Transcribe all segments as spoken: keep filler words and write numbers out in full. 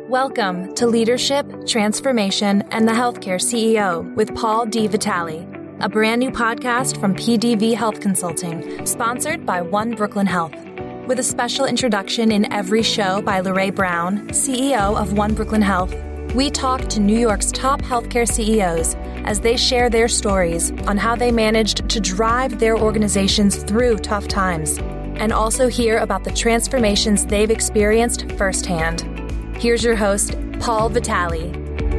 Welcome to Leadership, Transformation, and the Healthcare C E O with Paul D. Vitale, a brand new podcast from P D V Health Consulting, sponsored by One Brooklyn Health. With a special introduction in every show by Lorraine Brown, C E O of One Brooklyn Health, we talk to New York's top healthcare C E Os as they share their stories on how they managed to drive their organizations through tough times, and also hear about the transformations they've experienced firsthand. Here's your host, Paul Vitale.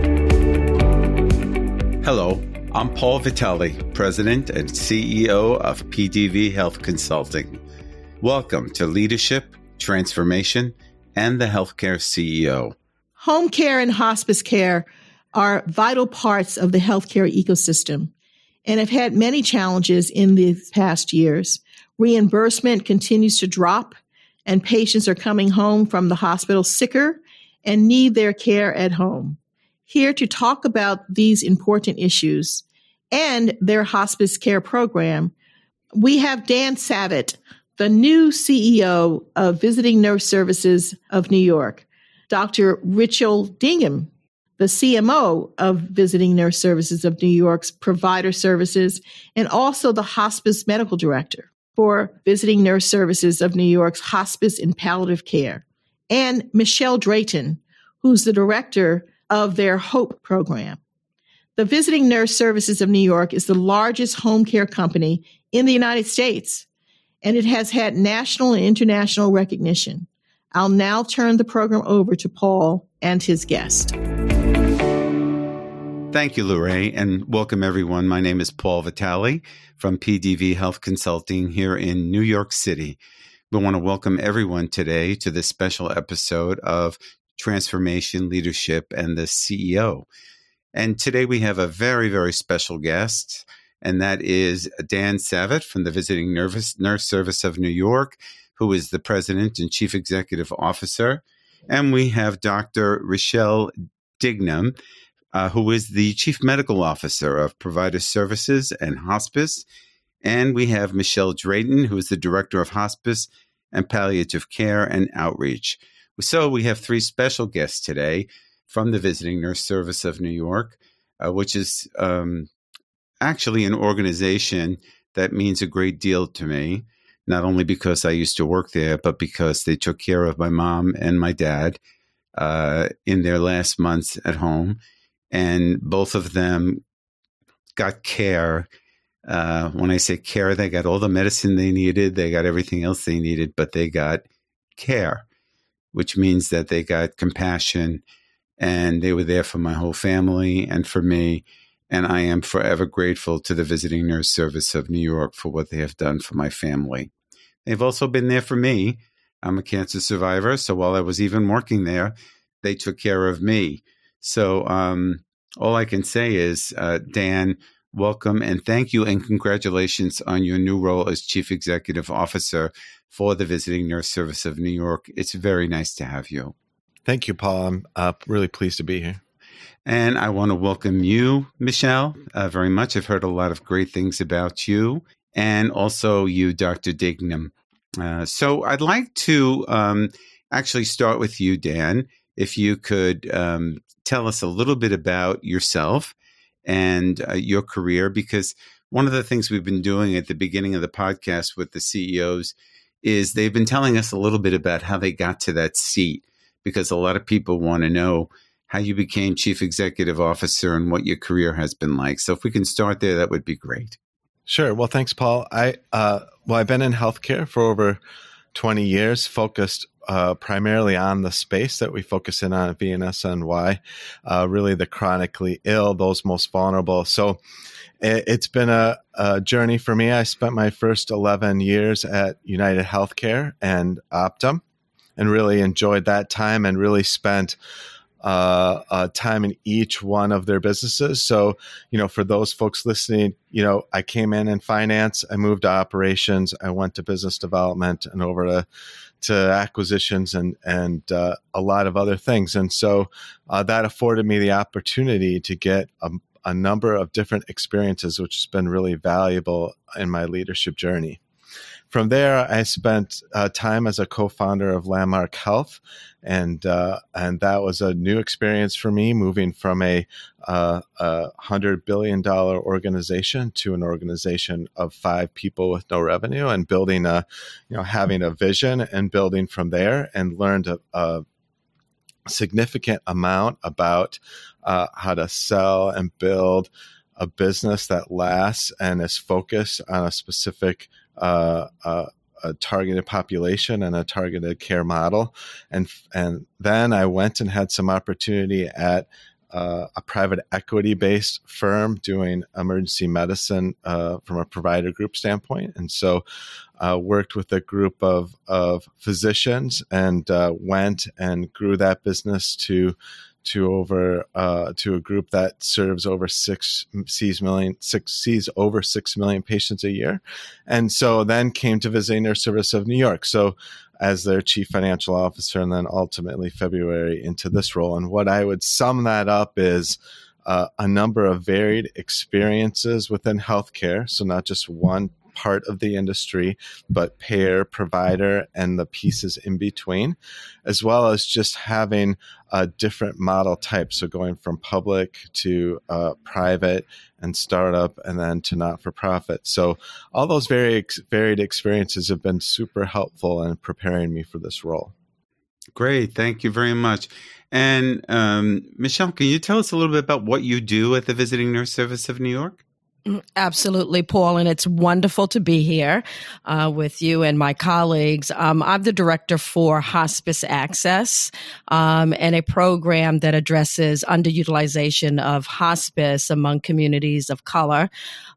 Hello, I'm Paul Vitale, President and C E O of P D V Health Consulting. Welcome to Leadership, Transformation, and the Healthcare C E O. Home care and hospice care are vital parts of the healthcare ecosystem and have had many challenges in the past years. Reimbursement continues to drop, and patients are coming home from the hospital sicker and need their care at home. Here to talk about these important issues and their hospice care program, we have Dan Savitt, the new C E O of Visiting Nurse Services of New York, Doctor Rachel Dingham, the C M O of Visiting Nurse Services of New York's Provider Services, and also the Hospice Medical Director for Visiting Nurse Services of New York's Hospice and Palliative Care, and Michelle Drayton, who's the director of their HOPE program. The Visiting Nurse Services of New York is the largest home care company in the United States, and it has had national and international recognition. I'll now turn the program over to Paul and his guest. Thank you, Lorraine, and welcome everyone. My name is Paul Vitale from P D V Health Consulting here in New York City. We want to welcome everyone today to this special episode of Transformation, Leadership, and the C E O. And today we have a very, very special guest, and that is Dan Savitt from the Visiting Nurse Service of New York, who is the President and Chief Executive Officer. And we have Doctor Rachel Dingham, uh, who is the Chief Medical Officer of Provider Services and Hospice. And we have Michelle Drayton, who is the Director of Hospice and Palliative Care and Outreach. So we have three special guests today from the Visiting Nurse Service of New York, uh, which is um, actually an organization that means a great deal to me, not only because I used to work there, but because they took care of my mom and my dad uh, in their last months at home. And both of them got care. Uh, when I say care, they got all the medicine they needed. They got everything else they needed, but they got care, which means that they got compassion, and they were there for my whole family and for me. And I am forever grateful to the Visiting Nurse Service of New York for what they have done for my family. They've also been there for me. I'm a cancer survivor, so while I was even working there, they took care of me. So um, all I can say is, uh, Dan, welcome and thank you and congratulations on your new role as Chief Executive Officer for the Visiting Nurse Service of New York. It's very nice to have you. Thank you, Paul. I'm uh, really pleased to be here. And I want to welcome you, Michelle, uh, very much. I've heard a lot of great things about you, and also you, Doctor Dingham. Uh, so I'd like to um, actually start with you, Dan, if you could um, tell us a little bit about yourself and uh, your career, because one of the things we've been doing at the beginning of the podcast with the C E Os is they've been telling us a little bit about how they got to that seat, because a lot of people want to know how you became Chief Executive Officer and what your career has been like. So if we can start there, that would be great. Sure. Well, thanks, Paul. I uh, well, I've been in healthcare for over twenty years, focused uh, primarily on the space that we focus in on at V N S N Y, uh, really the chronically ill, those most vulnerable. So it, it's been a, a journey for me. I spent my first eleven years at United Healthcare and Optum, and really enjoyed that time, and really spent uh, uh, time in each one of their businesses. So, you know, for those folks listening, you know, I came in in finance, I moved to operations, I went to business development and over to, to acquisitions and, and uh, a lot of other things. And so uh, that afforded me the opportunity to get a, a number of different experiences, which has been really valuable in my leadership journey. from there, I spent uh, time as a co-founder of Landmark Health, and uh, and that was a new experience for me, moving from a, uh, a one hundred billion dollars organization to an organization of five people with no revenue, and building a, you know, having a vision and building from there, and learned a, a significant amount about uh, how to sell and build a business that lasts and is focused on a specific uh, uh, a targeted population and a targeted care model. And and then I went and had some opportunity at uh, a private equity-based firm doing emergency medicine uh, from a provider group standpoint. And so uh, worked with a group of, of physicians and uh, went and grew that business to to over uh, to a group that serves over six sees million six sees over six million patients a year, and so then came to Visiting Nurse Service of New York. So as their chief financial officer, and then ultimately February into this role. And what I would sum that up is uh, a number of varied experiences within healthcare. So not just one part of the industry, but payer, provider, and the pieces in between, as well as just having a different model type. So going from public to uh, private and startup, and then to not-for-profit. So all those very varied experiences have been super helpful in preparing me for this role. Great. Thank you very much. And um, Michelle, can you tell us a little bit about what you do at the Visiting Nurse Service of New York? Absolutely, Paul, and it's wonderful to be here uh, with you and my colleagues. Um, I'm the director for Hospice Access, um, and a program that addresses underutilization of hospice among communities of color.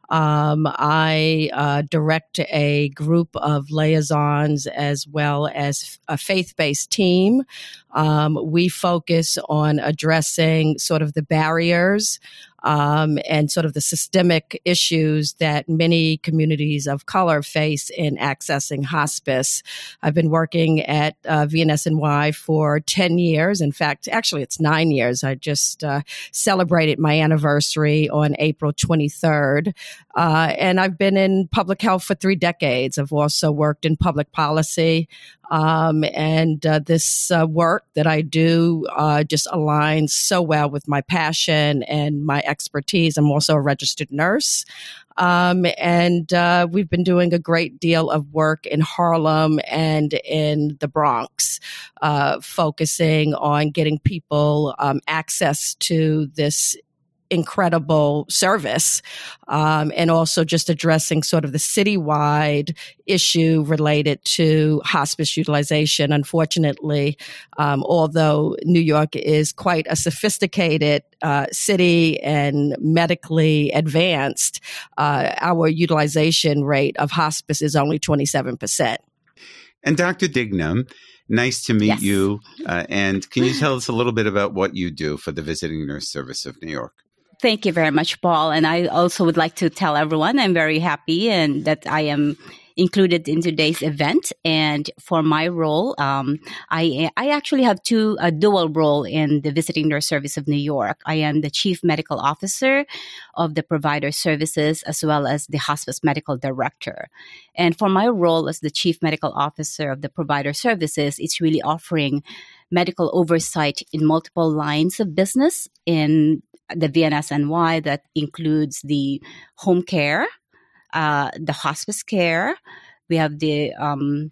Um, I uh, direct a group of liaisons as well as a faith-based team. Um, we focus on addressing sort of the barriers Um, and sort of the systemic issues that many communities of color face in accessing hospice. I've been working at uh, V N S N Y for ten years. In fact, actually, it's nine years. I just uh, celebrated my anniversary on April twenty-third. Uh, and I've been in public health for three decades. I've also worked in public policy. Um, and uh, this uh, work that I do uh, just aligns so well with my passion and my expertise. I'm also a registered nurse. Um, and uh, we've been doing a great deal of work in Harlem and in the Bronx, uh, focusing on getting people um, access to this incredible service, um, and also just addressing sort of the citywide issue related to hospice utilization. Unfortunately, um, although New York is quite a sophisticated uh, city and medically advanced, uh, our utilization rate of hospice is only twenty-seven percent. And Doctor Dignam, nice to meet Yes. you. Uh, and can you tell us a little bit about what you do for the Visiting Nurse Service of New York? Thank you very much, Paul. And I also would like to tell everyone I'm very happy and that I am included in today's event. And for my role, um, I I actually have two a dual role in the Visiting Nurse Service of New York. I am the Chief Medical Officer of the Provider Services as well as the Hospice Medical Director. And for my role as the Chief Medical Officer of the Provider Services, it's really offering medical oversight in multiple lines of business in the V N S N Y that includes the home care, uh, the hospice care. We have the um,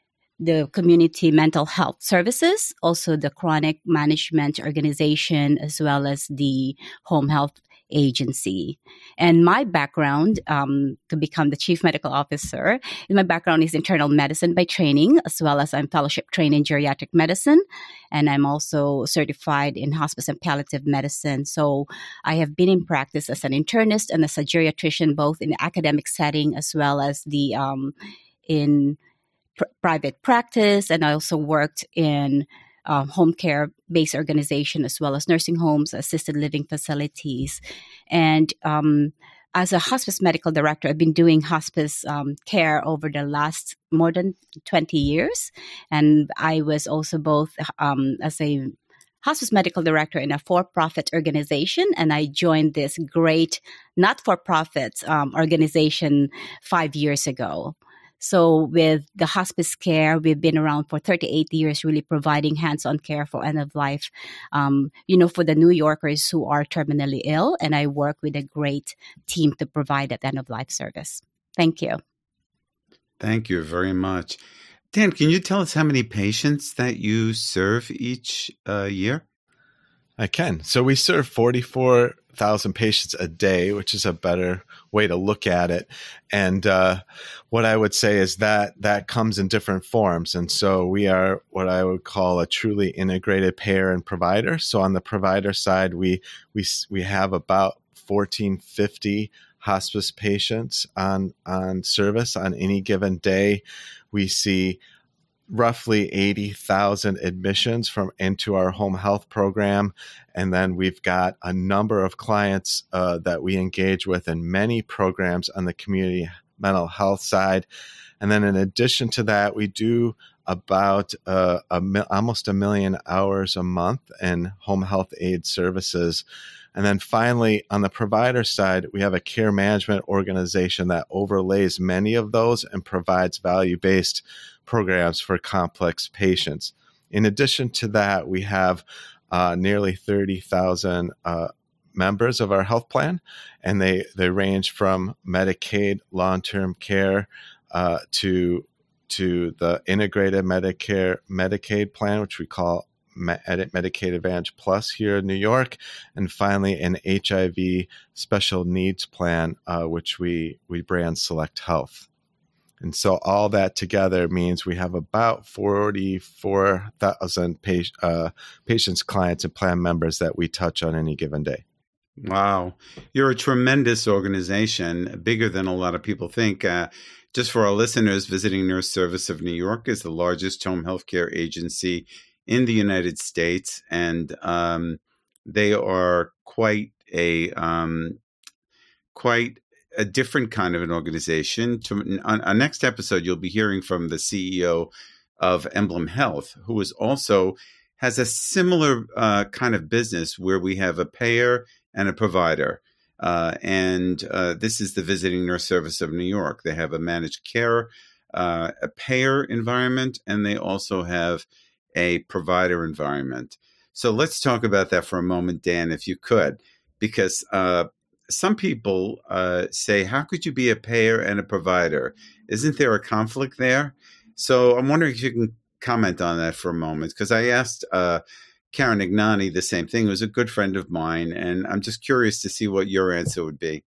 the community mental health services, also the chronic management organization, as well as the home health agency. And my background um, to become the chief medical officer, and my background is internal medicine by training, as well as I'm fellowship trained in geriatric medicine. And I'm also certified in hospice and palliative medicine. So I have been in practice as an internist and as a geriatrician, both in the academic setting as well as the um, in pr- private practice. And I also worked in Um, home care-based organization as well as nursing homes, assisted living facilities. And um, as a hospice medical director, I've been doing hospice um, care over the last more than twenty years. And I was also both um, as a hospice medical director in a for-profit organization, and I joined this great not-for-profit um, organization five years ago. So with the hospice care, we've been around for thirty-eight years, really providing hands-on care for end-of-life, um, you know, for the New Yorkers who are terminally ill. And I work with a great team to provide that end-of-life service. Thank you. Thank you very much. Dan, can you tell us how many patients that you serve each uh, year? I can. So we serve forty-four thousand patients a day, which is a better way to look at it. And uh, what I would say is that that comes in different forms. And so we are what I would call a truly integrated payer and provider. So on the provider side, we we we have about fourteen fifty hospice patients on on service on any given day. We see roughly eighty thousand admissions from into our home health program. And then we've got a number of clients uh, that we engage with in many programs on the community mental health side. And then in addition to that, we do about uh, a, almost a million hours a month in home health aid services. And then finally, on the provider side, we have a care management organization that overlays many of those and provides value-based programs for complex patients. In addition to that, we have uh, nearly thirty thousand uh, members of our health plan, and they, they range from Medicaid long-term care uh, to, to the integrated Medicare Medicaid plan, which we call Medicaid Advantage Plus here in New York, and finally an H I V special needs plan, uh, which we, we brand Select Health. And so all that together means we have about forty-four thousand pa- uh, patients, clients, and plan members that we touch on any given day. Wow. You're a tremendous organization, bigger than a lot of people think. Uh, just for our listeners, Visiting Nurse Service of New York is the largest home health care agency in the United States, and um, they are quite a um, quite a different kind of an organization. To, on our next episode, you'll be hearing from the C E O of Emblem Health, who is also has a similar uh, kind of business where we have a payer and a provider. Uh, and uh, this is the Visiting Nurse Service of New York. They have a managed care, uh, a payer environment, and they also have a provider environment. So let's talk about that for a moment, Dan, if you could, because uh, some people uh, say, how could you be a payer and a provider? Isn't there a conflict there? So I'm wondering if you can comment on that for a moment, because I asked uh, Karen Ignani the same thing, who's a good friend of mine, and I'm just curious to see what your answer would be.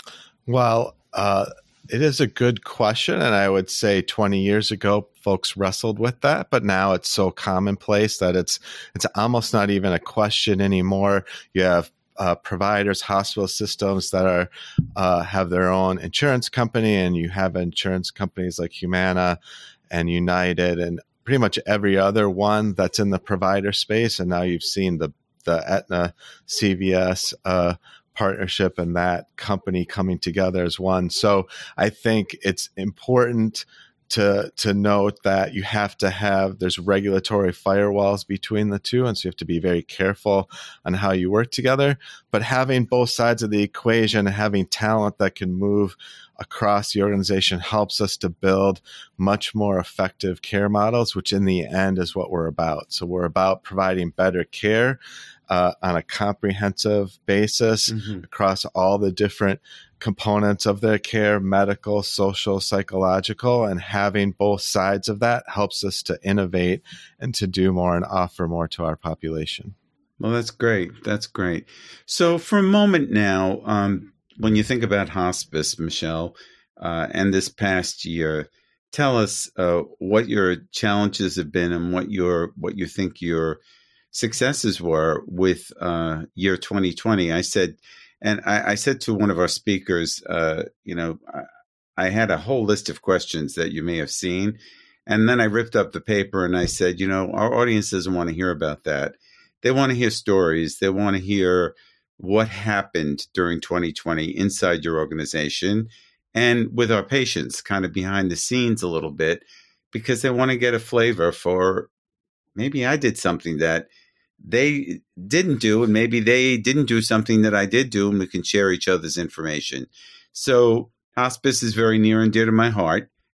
Well, uh, it is a good question, and I would say twenty years ago, folks wrestled with that, but now it's so commonplace that it's it's almost not even a question anymore. You have uh, providers, hospital systems that are uh, have their own insurance company, and you have insurance companies like Humana and United and pretty much every other one that's in the provider space. And now you've seen the the Aetna C V S uh, partnership and that company coming together as one. So I think it's important to to note that you have to have, there's regulatory firewalls between the two. And so you have to be very careful on how you work together. But having both sides of the equation and having talent that can move across the organization helps us to build much more effective care models, which in the end is what we're about. So we're about providing better care uh, on a comprehensive basis mm-hmm. across all the different components of their care, medical, social, psychological, and having both sides of that helps us to innovate and to do more and offer more to our population. Well, that's great. That's great. So for a moment now, um, when you think about hospice, Michelle, uh, and this past year, tell us uh, what your challenges have been and what your what you think your successes were with uh, year twenty twenty. I said, and I, I said to one of our speakers, uh, you know, I, I had a whole list of questions that you may have seen, and then I ripped up the paper and I said, you know, our audience doesn't want to hear about that. They want to hear stories. They want to hear what happened during twenty twenty inside your organization and with our patients, kind of behind the scenes a little bit, because they want to get a flavor for maybe I did something that they didn't do, and maybe they didn't do something that I did do, and we can share each other's information. So hospice is very near and dear to my heart.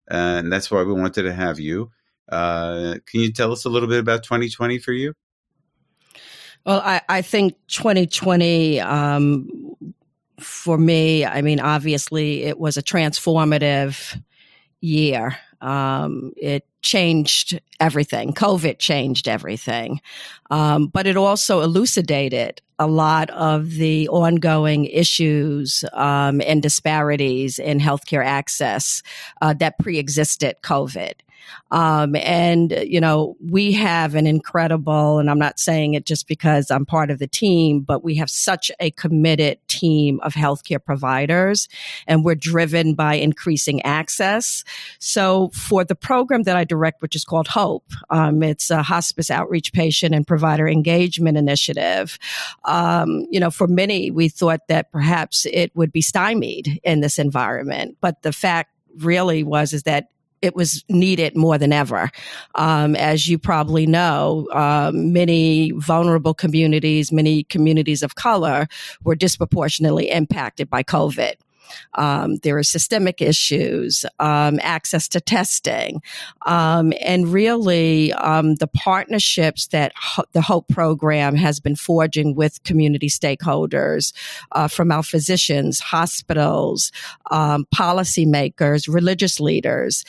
Uh, and that's why we wanted to have you. Uh, can you tell us a little bit about twenty twenty for you? Well, I, I think twenty twenty, um, for me, I mean, obviously it was a transformative year. Um, it changed everything. COVID changed everything. Um, but it also elucidated a lot of the ongoing issues um, and disparities in healthcare access uh, that pre-existed COVID. Um, and, you know, we have an incredible, and I'm not saying it just because I'm part of the team, but we have such a committed team of healthcare providers, and we're driven by increasing access. So for the program that I direct, which is called HOPE, um, it's a hospice outreach patient and provider engagement initiative. Um, you know, for many, we thought that perhaps it would be stymied in this environment, but the fact really was, is that it was needed more than ever. Um, as you probably know, um, many vulnerable communities, many communities of color were disproportionately impacted by COVID. Um, there are systemic issues, um, access to testing, um, and really um, the partnerships that Ho- the HOPE program has been forging with community stakeholders, uh, from our physicians, hospitals, um, policymakers, religious leaders.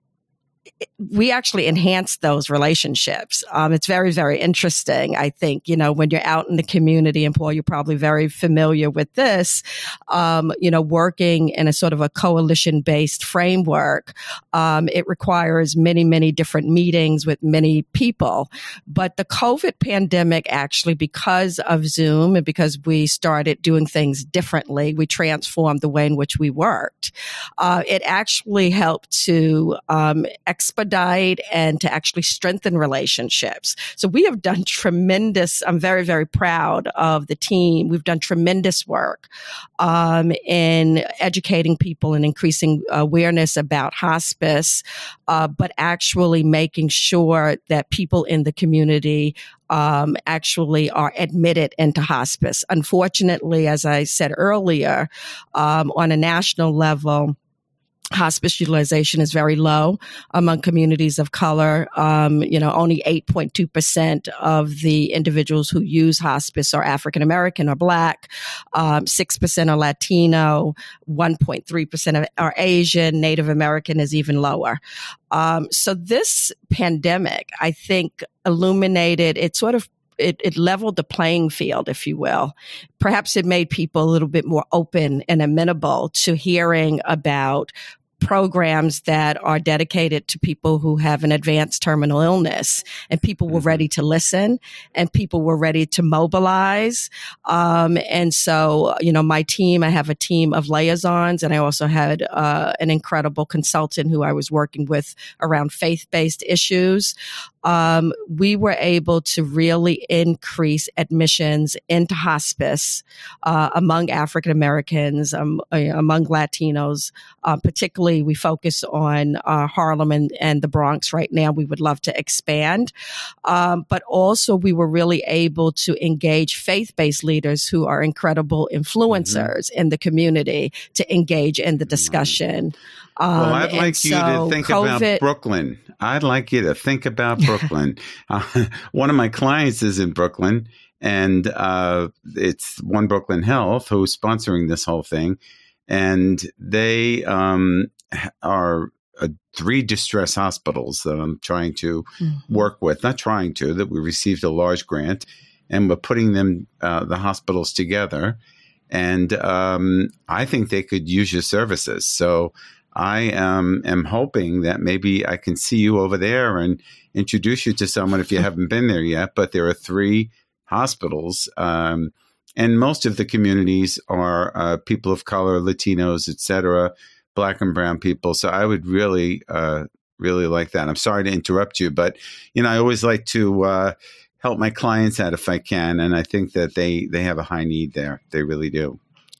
We actually enhance those relationships. Um, it's very, very interesting. I think, you know, when you're out in the community, and Paul, you're probably very familiar with this, um, you know, working in a sort of a coalition-based framework, um, it requires many, many different meetings with many people. But the COVID pandemic actually, because of Zoom and because we started doing things differently, we transformed the way in which we worked. Uh, it actually helped to um, expedite and to actually strengthen relationships. So we have done tremendous, I'm very, very proud of the team. We've done tremendous work um, in educating people and increasing awareness about hospice, uh, but actually making sure that people in the community um, actually are admitted into hospice. Unfortunately, as I said earlier, um, on a national level, hospice utilization is very low among communities of color. Um, you know, only eight point two percent of the individuals who use hospice are African American or Black. Um, six percent are Latino. one point three percent are Asian. Native American is even lower. Um, so this pandemic, I think, illuminated, it sort of It, it leveled the playing field, if you will. Perhaps it made people a little bit more open and amenable to hearing about programs that are dedicated to people who have an advanced terminal illness, and people were ready to listen, and people were ready to mobilize. Um, and so, you know, my team, I have a team of liaisons, and I also had uh, an incredible consultant who I was working with around faith-based issues. Um, we were able to really increase admissions into hospice uh, among African Americans, um, among Latinos. Uh, particularly, we focus on uh, Harlem and, and the Bronx right now. We would love to expand. Um, but also, we were really able to engage faith-based leaders who are incredible influencers mm-hmm. in the community to engage in the discussion. Um, well, I'd like you so to think COVID, about Brooklyn. I'd like you to think about Brooklyn. uh, one of my clients is in Brooklyn, and uh, it's One Brooklyn Health who's sponsoring this whole thing. And they um, are uh, three distress hospitals that I'm trying to mm-hmm. work with, not trying to, that we received a large grant, and we're putting them, uh, the hospitals together. And um, I think they could use your services. So I um, am hoping that maybe I can see you over there and introduce you to someone if you haven't been there yet. But there are three hospitals, um, and most of the communities are uh, people of color, Latinos, et cetera, Black and brown people. So I would really, uh, really like that. I'm sorry to interrupt you, but you know, I always like to uh, help my clients out if I can, and I think that they they have a high need there. They really do. Uh,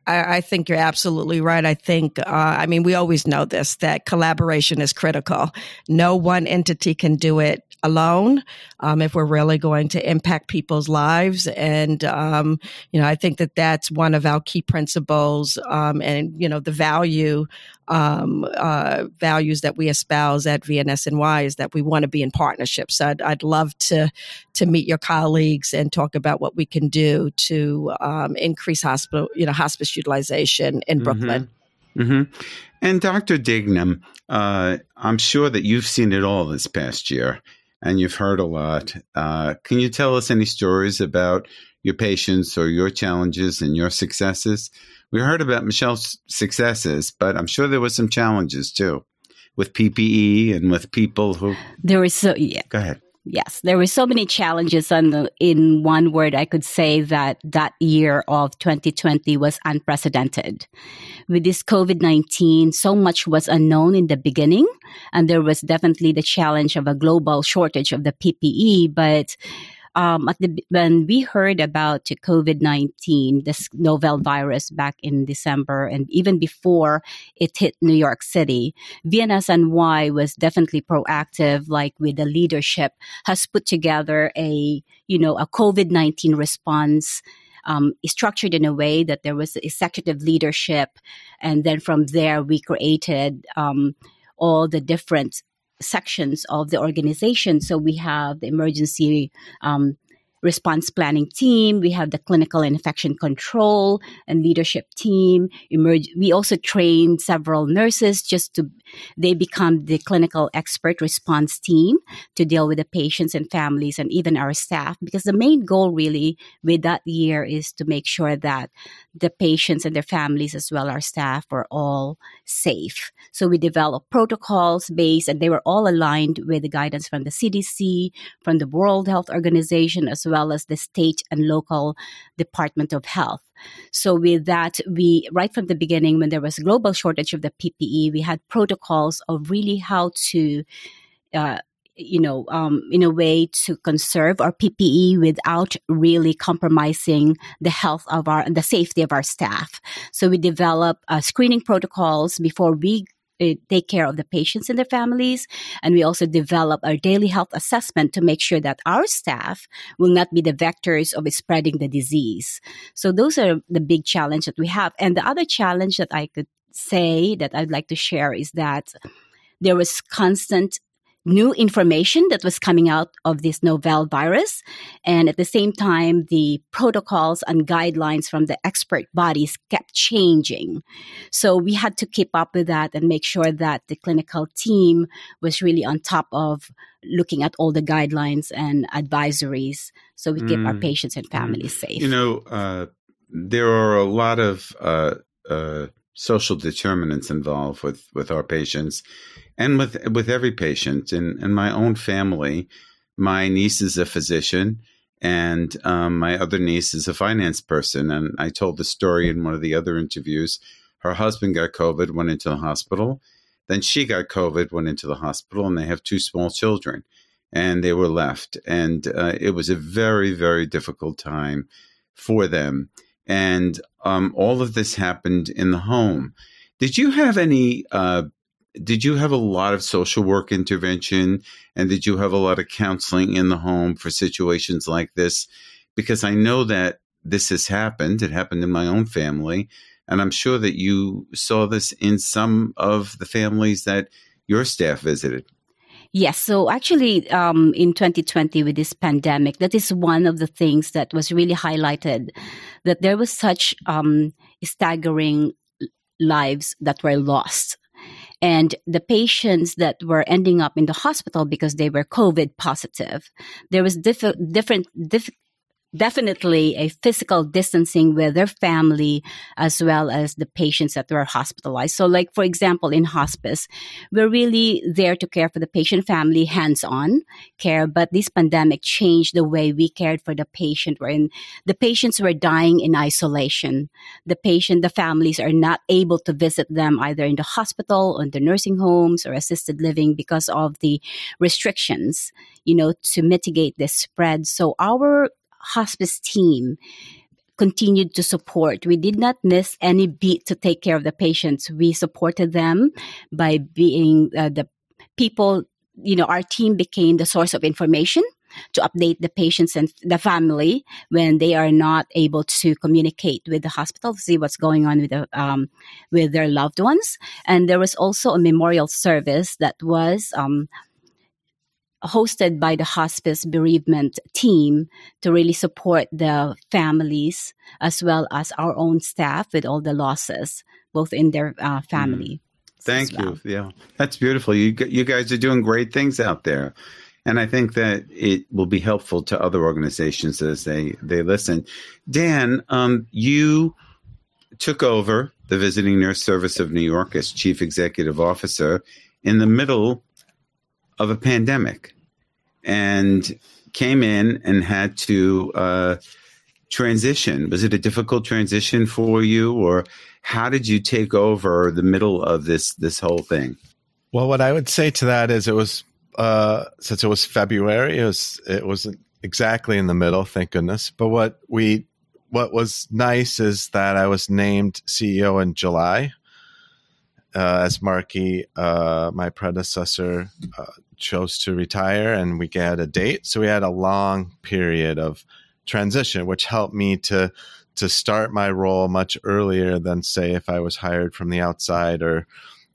I, I think you're absolutely right. I think, uh, I mean, we always know this, that collaboration is critical. No one entity can do it alone um, if we're really going to impact people's lives. And, um, you know, I think that that's one of our key principles um, and, you know, the value um, uh, values that we espouse at V N S N Y is that we want to be in partnerships. So I'd, I'd love to to meet your colleagues and talk about what we can do to um, increase hospital, you know, hospice utilization in Brooklyn. Mm-hmm. Mm-hmm. And Doctor Dignam, uh, I'm sure that you've seen it all this past year, and you've heard a lot. Uh, can you tell us any stories about your patients or your challenges and your successes? We heard about Michelle's successes, but I'm sure there were some challenges too with P P E and with people who... There was so... Yeah. Go ahead. Yes, there were so many challenges. On the, in one word, I could say that that year of twenty twenty was unprecedented. With this COVID nineteen, so much was unknown in the beginning, and there was definitely the challenge of a global shortage of the P P E. But um, at the, when we heard about COVID nineteen, this novel virus back in December, and even before it hit New York City, V N S N Y was definitely proactive, like with the leadership, has put together a, you know, a COVID nineteen response um, structured in a way that there was executive leadership. And then from there, we created um, all the different sections of the organization. So we have the emergency um, response planning team. We have the clinical infection control and leadership team. Emerg- we also trained several nurses just to, they become the clinical expert response team to deal with the patients and families and even our staff. Because the main goal really with that year is to make sure that the patients and their families as well, our staff, were all safe. So we developed protocols based, and they were all aligned with the guidance from the C D C, from the World Health Organization, as well as the state and local Department of Health. So with that, we, right from the beginning, when there was a global shortage of the P P E, we had protocols of really how to, uh, you know, um, in a way to conserve our P P E without really compromising the health of our, the safety of our staff. So we developed uh, screening protocols before we uh, take care of the patients and their families. And we also develop our daily health assessment to make sure that our staff will not be the vectors of spreading the disease. So those are the big challenge that we have. And the other challenge that I could say that I'd like to share is that there was constant new information that was coming out of this novel virus. And at the same time, the protocols and guidelines from the expert bodies kept changing. So we had to keep up with that and make sure that the clinical team was really on top of looking at all the guidelines and advisories so we keep mm. our patients and families mm. safe. You know, uh, there are a lot of uh, uh, social determinants involved with, with our patients. And with with every patient. In, in my own family, my niece is a physician, and um, my other niece is a finance person. And I told the story in one of the other interviews. Her husband got COVID, went into the hospital. Then she got COVID, went into the hospital, and they have two small children. And they were left. And uh, it was a very, very difficult time for them. And um, all of this happened in the home. Did you have any uh Did you have a lot of social work intervention, and did you have a lot of counseling in the home for situations like this? Because I know that this has happened. It happened in my own family, and I'm sure that you saw this in some of the families that your staff visited. Yes. So actually, um, in twenty twenty with this pandemic, that is one of the things that was really highlighted, that there was such um, staggering lives that were lost. And the patients that were ending up in the hospital because they were COVID positive, there was diff- different, diff- definitely a physical distancing with their family as well as the patients that were hospitalized. So like, for example, in hospice, we're really there to care for the patient family, hands-on care, but this pandemic changed the way we cared for the patient, wherein the patients were dying in isolation. The patient, the families are not able to visit them either in the hospital, or in the nursing homes, or assisted living because of the restrictions, you know, to mitigate this spread. So our hospice team continued to support. We did not miss any beat to take care of the patients. We supported them by being uh, the people, you know, our team became the source of information to update the patients and the family when they are not able to communicate with the hospital to see what's going on with the, um, with their loved ones. And there was also a memorial service that was um, hosted by the hospice bereavement team to really support the families as well as our own staff with all the losses, both in their uh, family. Mm. Thank well. you. Yeah, that's beautiful. You you guys are doing great things out there. And I think that it will be helpful to other organizations as they, they listen. Dan, um, you took over the Visiting Nurse Service of New York as Chief Executive Officer in the middle of a pandemic and came in and had to uh, transition. Was it a difficult transition for you, or how did you take over the middle of this this whole thing? Well, what I would say to that is it was Uh, since it was February, it was it wasn't exactly in the middle, thank goodness. But what we what was nice is that I was named C E O in July, uh, as Marky, uh, my predecessor, uh, chose to retire, and we got a date. So we had a long period of transition, which helped me to to start my role much earlier than, say, if I was hired from the outside or.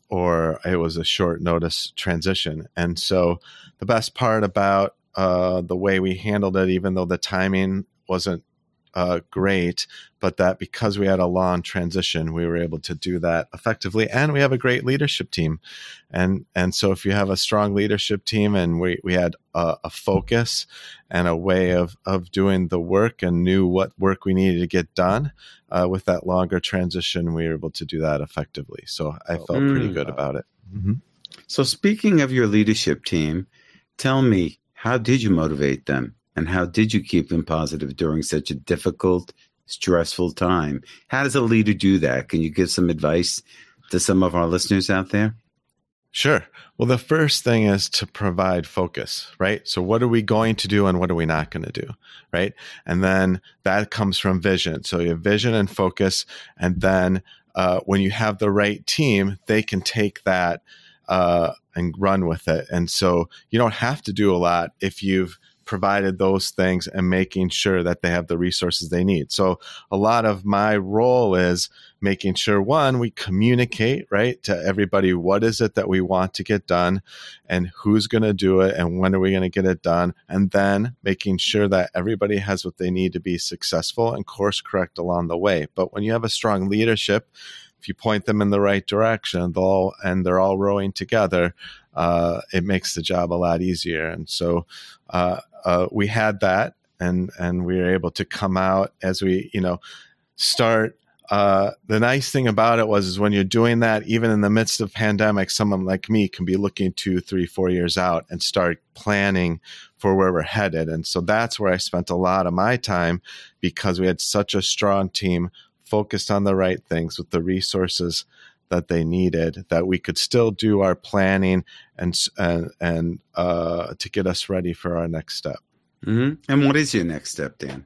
or it was a short notice transition. And so the best part about uh, the way we handled it, even though the timing wasn't uh, great, but that because we had a long transition, we were able to do that effectively. And we have a great leadership team. And and so if you have a strong leadership team and we, we had a, a focus and a way of, of doing the work and knew what work we needed to get done, uh, with that longer transition, we were able to do that effectively. So I felt mm. pretty good about it. Mm-hmm. So speaking of your leadership team, tell me, how did you motivate them? And how did you keep them positive during such a difficult, stressful time? How does a leader do that? Can you give some advice to some of our listeners out there? Sure. Well, the first thing is to provide focus, right? So what are we going to do and what are we not going to do, right? And then that comes from vision. So you have vision and focus. And then uh, when you have the right team, they can take that uh, and run with it. And so you don't have to do a lot if you've provided those things and making sure that they have the resources they need. So a lot of my role is making sure, one, we communicate, right, to everybody, what is it that we want to get done and who's going to do it and when are we going to get it done? And then making sure that everybody has what they need to be successful and course correct along the way. But when you have a strong leadership, if you point them in the right direction, they'll all, and they're all rowing together, uh, it makes the job a lot easier. And so uh, uh, we had that, and and we were able to come out as we, you know, start. Uh, the nice thing about it was is when you're doing that, even in the midst of pandemic, someone like me can be looking two, three, four years out and start planning for where we're headed. And so that's where I spent a lot of my time, because we had such a strong team focused on the right things with the resources that they needed, that we could still do our planning and and, and uh, to get us ready for our next step. Mm-hmm. And what is your next step, Dan?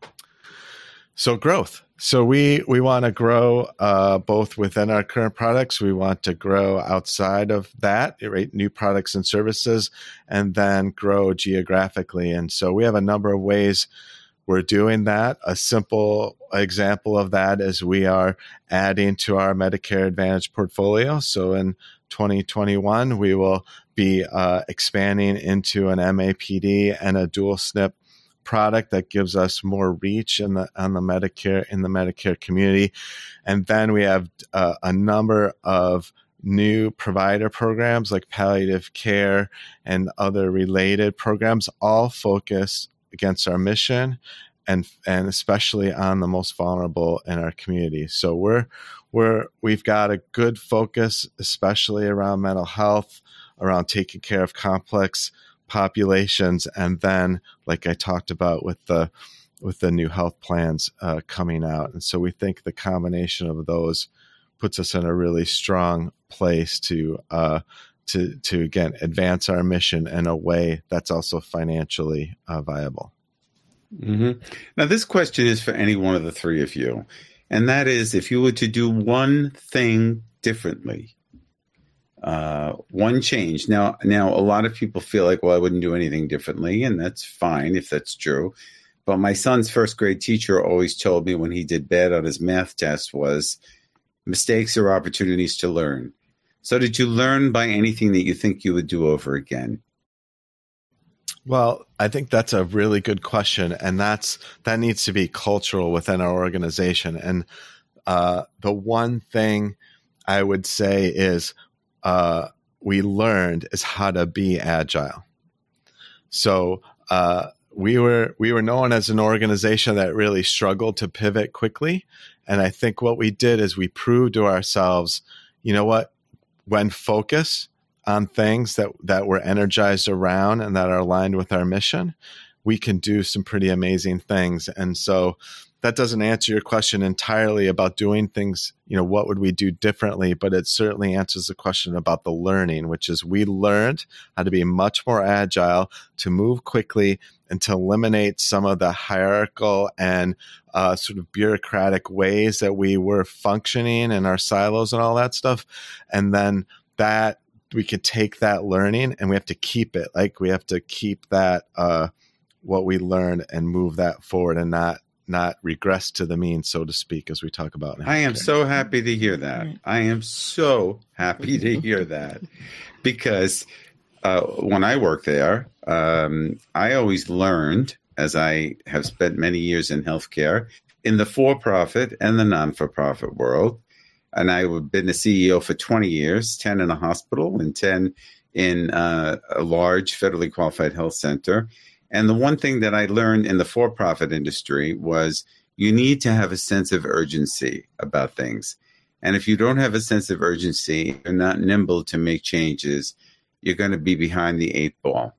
So growth. So we we want to grow uh, both within our current products. We want to grow outside of that, right? New products and services, and then grow geographically. And so we have a number of ways we're doing that. A simple example of that is we are adding to our Medicare Advantage portfolio. So in twenty twenty-one, we will be uh, expanding into an M A P D and a dual S N P product that gives us more reach in the on the Medicare in the Medicare community. And then we have uh, a number of new provider programs like palliative care and other related programs, all focused against our mission and and especially on the most vulnerable in our community. So we're we're we've got a good focus, especially around mental health, around taking care of complex populations, and then, like I talked about with the with the new health plans uh, coming out. And so we think the combination of those puts us in a really strong place to uh, to to again advance our mission in a way that's also financially uh, viable. Mm-hmm. Now, this question is for any one of the three of you. And that is, if you were to do one thing differently, uh, one change. Now, now, a lot of people feel like, well, I wouldn't do anything differently. And that's fine if that's true. But my son's first grade teacher always told me when he did bad on his math test was mistakes are opportunities to learn. So did you learn by anything that you think you would do over again? Well, I think that's a really good question, and that's that needs to be cultural within our organization. And uh, the one thing I would say is uh, we learned is how to be agile. So uh, we were we were known as an organization that really struggled to pivot quickly, and I think what we did is we proved to ourselves, you know what, when focused on things that, that we're energized around and that are aligned with our mission, we can do some pretty amazing things. And so that doesn't answer your question entirely about doing things, you know, what would we do differently? But it certainly answers the question about the learning, which is we learned how to be much more agile, to move quickly, and to eliminate some of the hierarchical and uh, sort of bureaucratic ways that we were functioning in our silos and all that stuff. And then that we could take that learning and we have to keep it. Like we have to keep that, uh, what we learned and move that forward and not, not regress to the mean, so to speak, as we talk about. I am so happy to hear that. I am so happy to hear that because uh, when I worked there, um, I always learned, as I have spent many years in healthcare, in the for-profit and the non-for-profit world. And I've been the C E O for twenty years, ten in a hospital and ten in uh, a large federally qualified health center. And the one thing that I learned in the for-profit industry was you need to have a sense of urgency about things. And if you don't have a sense of urgency, you're not nimble to make changes, you're going to be behind the eight ball.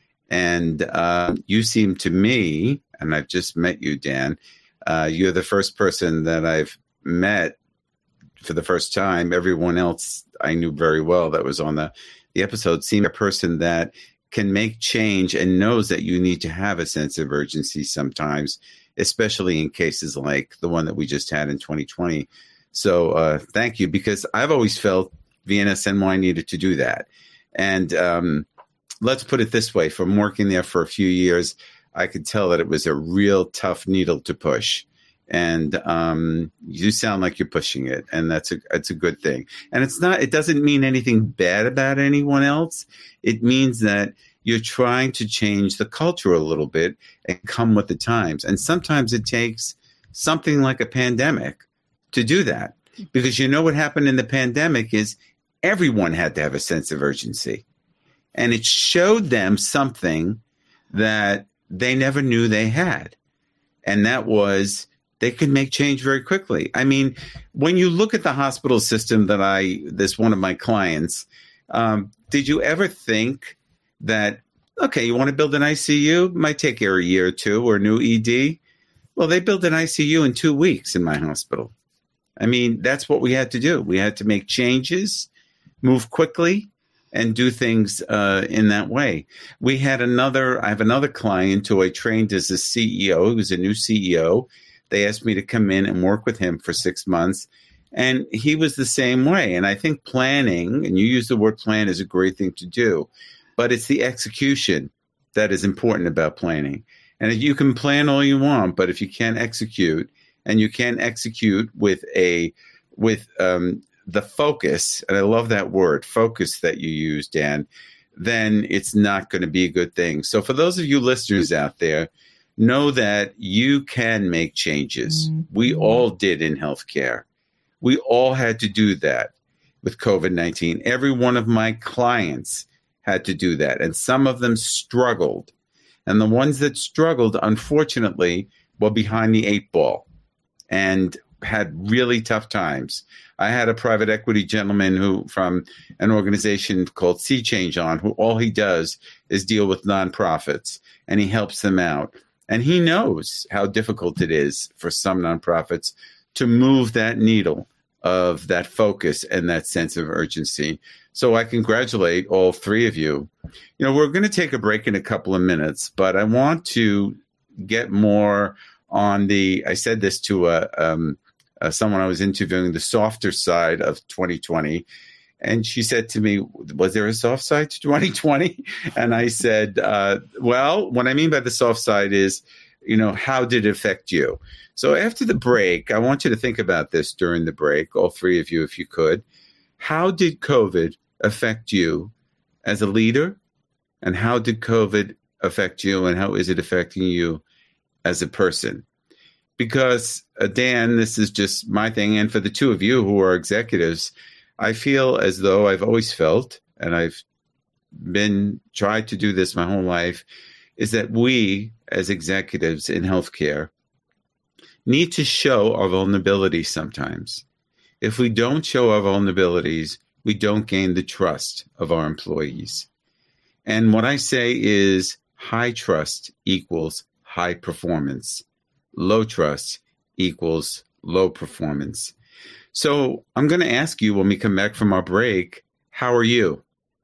And uh, you seem to me, and I've just met you, Dan, uh, you're the first person that I've met for the first time. Everyone else I knew very well that was on the, the episode seemed a person that can make change and knows that you need to have a sense of urgency sometimes, especially in cases like the one that we just had in twenty twenty. So uh, thank you, because I've always felt V N S N Y needed to do that. And um, let's put it this way, from working there for a few years, I could tell that it was a real tough needle to push. And um, you sound like you're pushing it, and that's a it's a good thing. And it's not. It doesn't mean anything bad about anyone else. It means that you're trying to change the culture a little bit and come with the times. And sometimes it takes something like a pandemic to do that, because you know what happened in the pandemic is everyone had to have a sense of urgency, and it showed them something that they never knew they had, and that was they could make change very quickly. I mean, when you look at the hospital system that I, this one of my clients, um, did you ever think that, okay, you want to build an I C U? It might take a year or two, or new E D. Well, they built an I C U in two weeks in my hospital. I mean, that's what we had to do. We had to make changes, move quickly, and do things uh, in that way. We had another, I have another client who I trained as a C E O. He was a new C E O. They asked me to come in and work with him for six months. And he was the same way. And I think planning, and you use the word plan, is a great thing to do. But it's the execution that is important about planning. And you can plan all you want, but if you can't execute, and you can't execute with a with um, the focus, and I love that word, focus, that you use, Dan, then it's not going to be a good thing. So for those of you listeners out there, know that you can make changes. Mm-hmm. We all did in healthcare. We all had to do that with COVID nineteen. Every one of my clients had to do that, and some of them struggled. And the ones that struggled, unfortunately, were behind the eight ball and had really tough times. I had a private equity gentleman who, from an organization called Sea Change on, who all he does is deal with nonprofits, and he helps them out. And he knows how difficult it is for some nonprofits to move that needle of that focus and that sense of urgency. So I congratulate all three of you. You know, we're going to take a break in a couple of minutes, but I want to get more on the, I said this to a, um, uh, someone I was interviewing, the softer side of twenty twenty. And she said to me, was there a soft side to twenty twenty? And I said, uh, well, what I mean by the soft side is, you know, how did it affect you? So after the break, I want you to think about this during the break, all three of you, if you could. How did COVID affect you as a leader? And how did COVID affect you? And how is it affecting you as a person? Because, uh, Dan, this is just my thing. And for the two of you who are executives, I feel as though I've always felt, and I've been tried to do this my whole life, is that we as executives in healthcare need to show our vulnerabilities sometimes. If we don't show our vulnerabilities, we don't gain the trust of our employees. And what I say is high trust equals high performance. Low trust equals low performance. So I'm going to ask you when we come back from our break, how are you?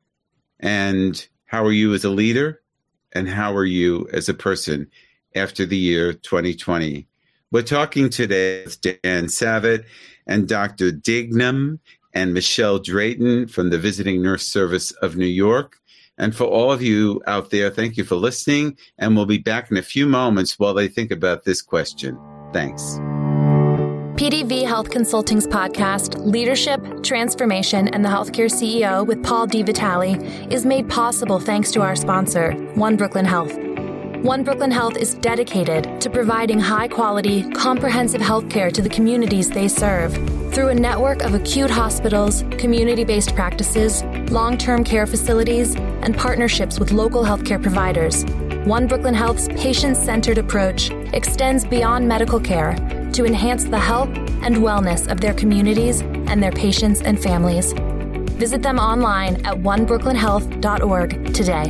And how are you as a leader? And how are you as a person after the year twenty twenty? We're talking today with Dan Savitt and Doctor Dignam and Michelle Drayton from the Visiting Nurse Service of New York. And for all of you out there, thank you for listening. And we'll be back in a few moments while they think about this question. Thanks. P D V Health Consulting's podcast, Leadership, Transformation, and the Healthcare C E O with Paul D. Vitale, is made possible thanks to our sponsor, One Brooklyn Health. One Brooklyn Health is dedicated to providing high-quality, comprehensive healthcare to the communities they serve through a network of acute hospitals, community-based practices, long-term care facilities, and partnerships with local healthcare providers. One Brooklyn Health's patient-centered approach extends beyond medical care to enhance the health and wellness of their communities and their patients and families. Visit them online at one brooklyn health dot org today.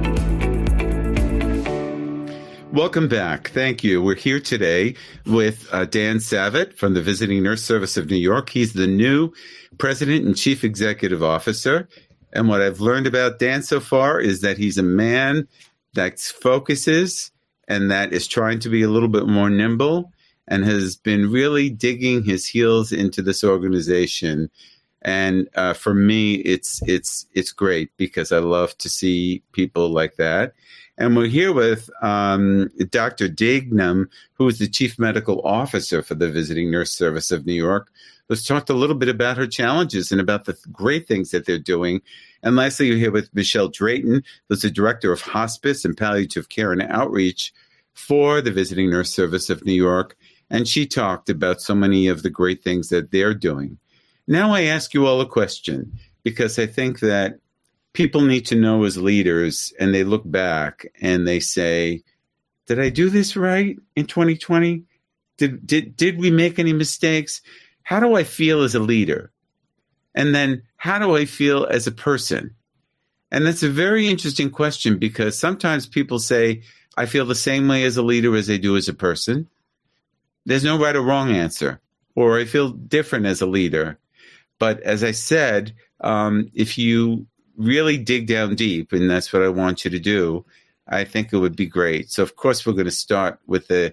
Welcome back. Thank you. We're here today with uh, Dan Savitt from the Visiting Nurse Service of New York. He's the new President and Chief Executive Officer. And what I've learned about Dan so far is that he's a man that focuses and that is trying to be a little bit more nimble and has been really digging his heels into this organization. And uh, for me, it's it's it's great because I love to see people like that. And we're here with um, Doctor Dignam, who is the Chief Medical Officer for the Visiting Nurse Service of New York. Let's talk a little bit about her challenges and about the great things that they're doing. And lastly, you're here with Michelle Drayton, who's the Director of Hospice and Palliative Care and Outreach for the Visiting Nurse Service of New York. And she talked about so many of the great things that they're doing. Now I ask you all a question, because I think that people need to know as leaders, and they look back and they say, did I do this right in twenty twenty? Did, did, did we make any mistakes? How do I feel as a leader? And then how do I feel as a person? And that's a very interesting question, because sometimes people say, I feel the same way as a leader as I do as a person. There's no right or wrong answer. Or I feel different as a leader. But as I said, um, if you really dig down deep, and that's what I want you to do, I think it would be great. So, of course, we're going to start with the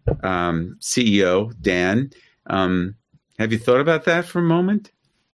um, C E O, Dan. Um, have you thought about that for a moment?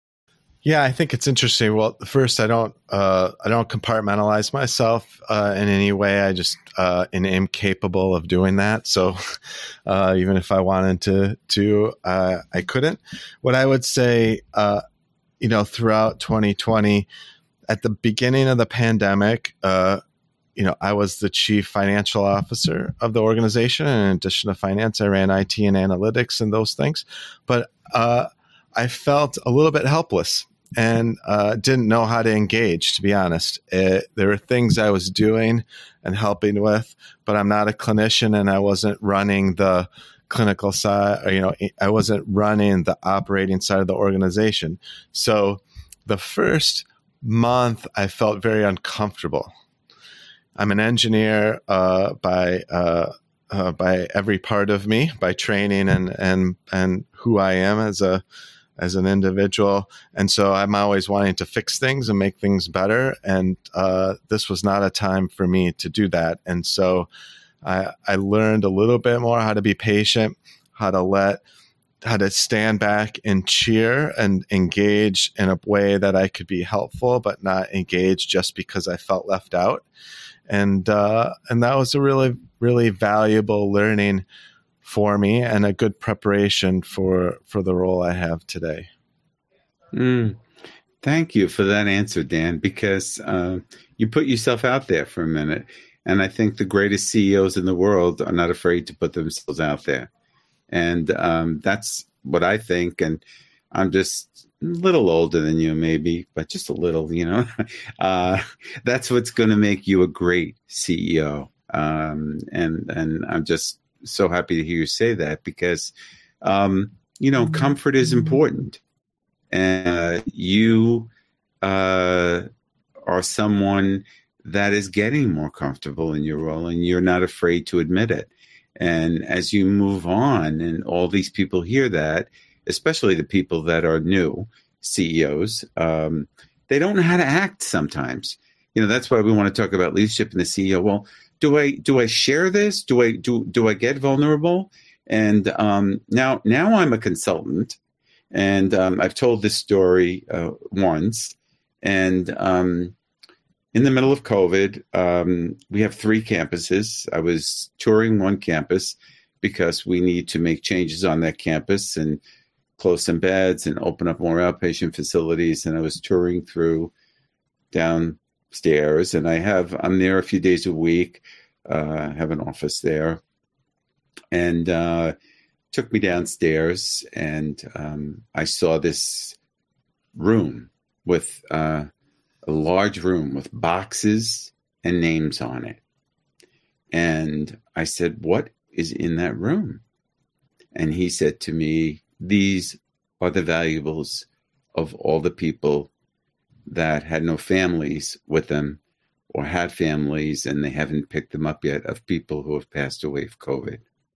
Yeah, I think it's interesting. Well, first, I don't, uh, I don't compartmentalize myself uh, in any way. I just uh, am capable of doing that. So, uh, even if I wanted to, to uh, I couldn't. What I would say, uh, you know, throughout twenty twenty, at the beginning of the pandemic, uh, you know, I was the chief financial officer of the organization. And in addition to finance, I ran I T and analytics and those things. But uh, I felt a little bit helpless and uh, didn't know how to engage, to be honest. It, there were things I was doing and helping with, but I'm not a clinician, and I wasn't running the clinical side, or, you know, I wasn't running the operating side of the organization. So the first month, I felt very uncomfortable. I'm an engineer uh, by uh, uh, by every part of me, by training and and and who I am as a as an individual, and so I'm always wanting to fix things and make things better. And uh, this was not a time for me to do that. And so I, I learned a little bit more how to be patient, how to let, how to stand back and cheer and engage in a way that I could be helpful, but not engage just because I felt left out. And, uh, and that was a really, really valuable learning for me and a good preparation for, for the role I have today. Mm. Thank you for that answer, Dan, because uh, you put yourself out there for a minute. And I think the greatest C E Os in the world are not afraid to put themselves out there. And um, that's what I think. And I'm just a little older than you, maybe, but just a little, you know. uh, that's what's going to make you a great C E O. Um, and, and I'm just so happy to hear you say that because, um, you know, comfort is important. And uh, you uh, are someone that is getting more comfortable in your role, and you're not afraid to admit it. And as you move on, and all these people hear that, especially the people that are new C E Os, um, they don't know how to act sometimes. You know, that's why we want to talk about leadership in the C E O. Well, do I do I share this? Do I do do I get vulnerable? And um, now now I'm a consultant. And um, I've told this story uh, once. And um, in the middle of COVID, um, we have three campuses. I was touring one campus because we need to make changes on that campus and close some beds and open up more outpatient facilities. And I was touring through downstairs. And I have, I'm there a few days a week. Uh, I have an office there. And uh took me downstairs, and um, I saw this room with uh, a large room with boxes and names on it. And I said, "What is in that room?" And he said to me, "These are the valuables of all the people that had no families with them or had families and they haven't picked them up yet, of people who have passed away of COVID."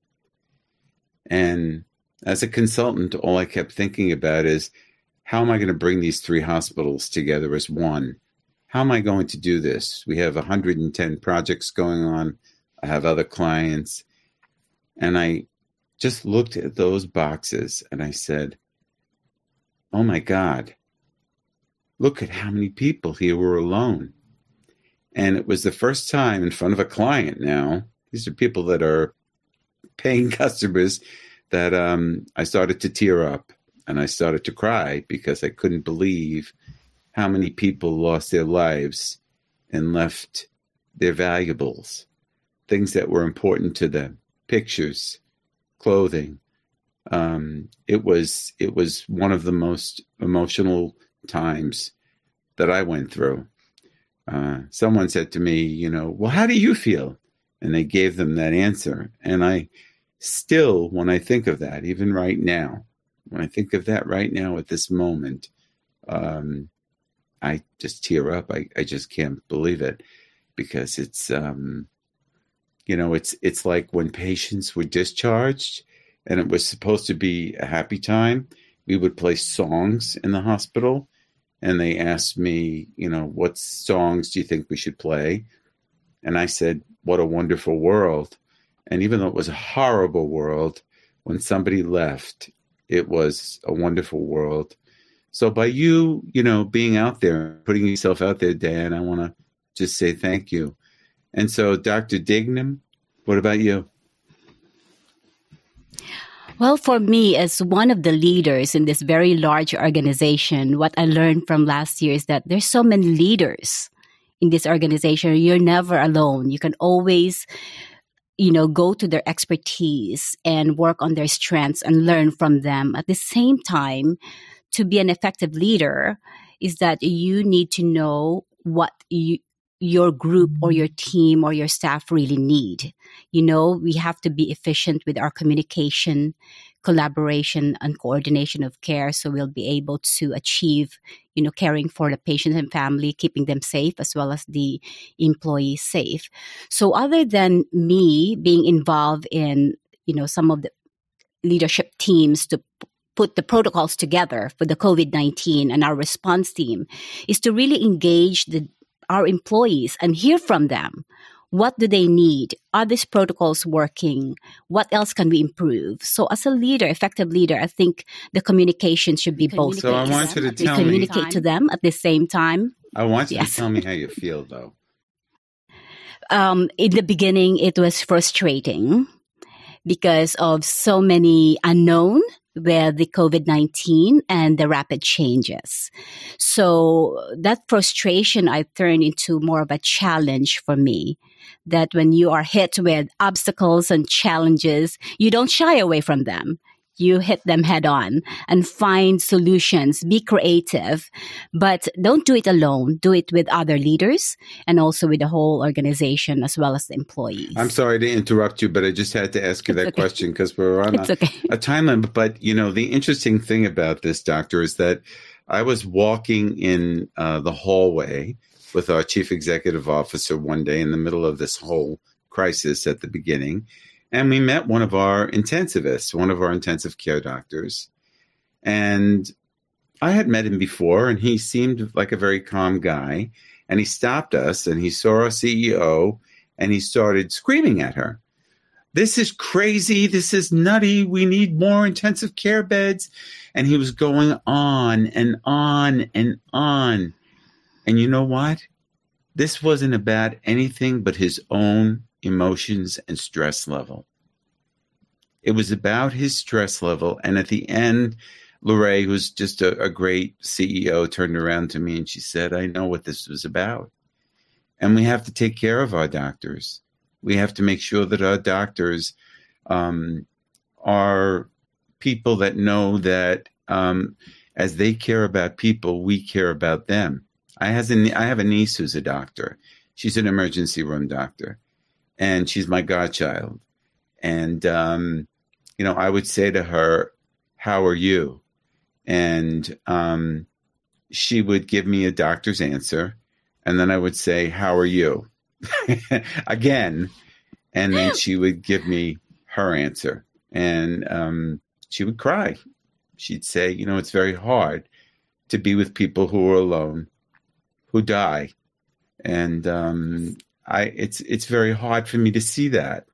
And as a consultant, all I kept thinking about is, how am I going to bring these three hospitals together as one? How am I going to do this? We have one hundred ten projects going on. I have other clients. And I just looked at those boxes and I said, oh my God, look at how many people here were alone. And it was the first time in front of a client now, these are people that are paying customers, that um, I started to tear up and I started to cry because I couldn't believe how many people lost their lives and left their valuables, things that were important to them, pictures, clothing. Um, it was it was one of the most emotional times that I went through. Uh, someone said to me, you know, well, how do you feel? And I gave them that answer. And I still, when I think of that, even right now, when I think of that right now at this moment, um, I just tear up. I, I just can't believe it because it's, um, you know, it's it's like when patients were discharged and it was supposed to be a happy time, we would play songs in the hospital. And they asked me, you know, what songs do you think we should play? And I said, what a wonderful world. And even though it was a horrible world, when somebody left, it was a wonderful world. So by you, you know, being out there, putting yourself out there, Dan, I want to just say thank you. And so, Doctor Dignam, what about you? Well, for me, as one of the leaders in this very large organization, what I learned from last year is that there's so many leaders in this organization. You're never alone. You can always, you know, go to their expertise and work on their strengths and learn from them. At the same time, to be an effective leader is that you need to know what you, your group or your team or your staff really need. You know, we have to be efficient with our communication, collaboration, and coordination of care so we'll be able to achieve, you know, caring for the patient and family, keeping them safe as well as the employees safe. So other than me being involved in, you know, some of the leadership teams to put the protocols together for the COVID nineteen and our response team is to really engage the our employees and hear from them. What do they need? Are these protocols working? What else can we improve? So as a leader, effective leader, I think the communication should be both. So I want you to tell me. Communicate to them at the same time. I want you Yes. to tell me how you feel, though. Um, in the beginning, it was frustrating because of so many unknown with the COVID nineteen and the rapid changes. So that frustration I turned into more of a challenge for me, that when you are hit with obstacles and challenges, you don't shy away from them. You hit them head on and find solutions, be creative, but don't do it alone. Do it with other leaders and also with the whole organization as well as the employees. I'm sorry to interrupt you, but I just had to ask you It's that okay. question because we're on It's a, okay. a time limit. But, you know, the interesting thing about this, doctor, is that I was walking in uh, the hallway with our chief executive officer one day in the middle of this whole crisis at the beginning. And we met one of our intensivists, one of our intensive care doctors. And I had met him before, and he seemed like a very calm guy. And he stopped us, and he saw our C E O, and he started screaming at her. This is crazy. This is nutty. We need more intensive care beds. And he was going on and on and on. And you know what? This wasn't about anything but his own emotions and stress level. It was about his stress level. And at the end, Lorraine, who's just a, a great C E O, turned around to me and she said, I know what this was about. And we have to take care of our doctors. We have to make sure that our doctors um, are people that know that um, as they care about people, we care about them. I, has a, I have a niece who's a doctor. She's an emergency room doctor. And she's my godchild. And, um, you know, I would say to her, how are you? And um, she would give me a doctor's answer. And then I would say, how are you? Again. And then she would give me her answer. And um, she would cry. She'd say, you know, it's very hard to be with people who are alone, who die. And um I, it's it's very hard for me to see that.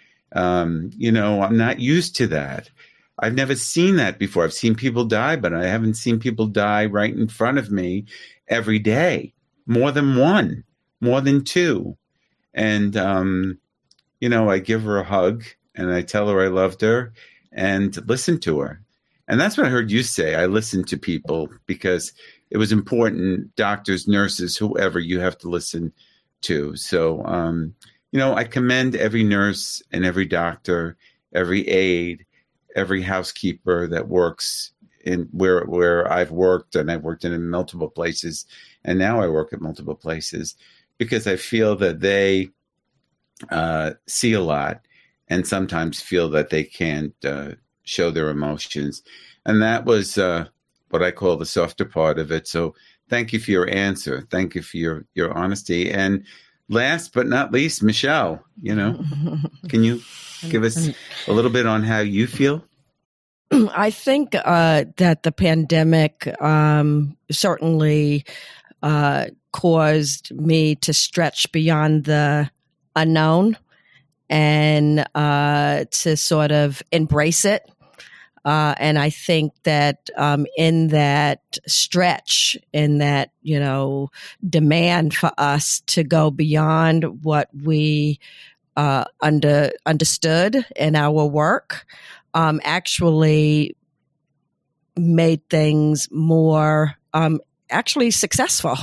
Um, you know, I'm not used to that. I've never seen that before. I've seen people die, but I haven't seen people die right in front of me every day. More than one, more than two. And, um, you know, I give her a hug and I tell her I loved her and listen to her. And that's what I heard you say. I listen to people because it was important. Doctors, nurses, whoever, you have to listen to. So, um, you know, I commend every nurse and every doctor, every aide, every housekeeper that works in where where I've worked, and I've worked in multiple places, and now I work at multiple places because I feel that they uh, see a lot and sometimes feel that they can't uh, show their emotions. And that was uh, what I call the softer part of it. So thank you for your answer. Thank you for your, your honesty. And last but not least, Michelle, you know, can you give us a little bit on how you feel? I think uh, that the pandemic um, certainly uh, caused me to stretch beyond the unknown and uh, to sort of embrace it. Uh, and I think that um, in that stretch, in that, you know, demand for us to go beyond what we uh, under understood in our work, um, actually made things more um, actually successful.